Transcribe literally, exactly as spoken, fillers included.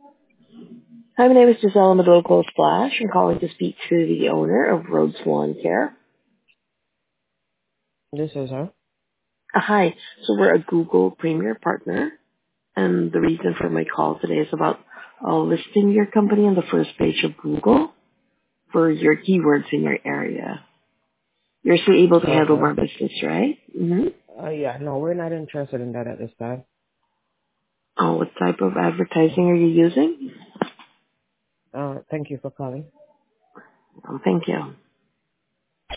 Hi, my name is Giselle Madolco Splash. I'm calling to speak to the owner of Road Lawn Care. This is her. Uh, hi. So we're a Google Premier partner, and the reason for my call today is about uh, listing your company on the first page of Google for your keywords in your area. You're still able to handle Okay. more business, right? Mm-hmm. Uh, yeah, no, we're not interested in that at this time. Oh, what type of advertising are you using? Uh, thank you for calling. Oh, thank you.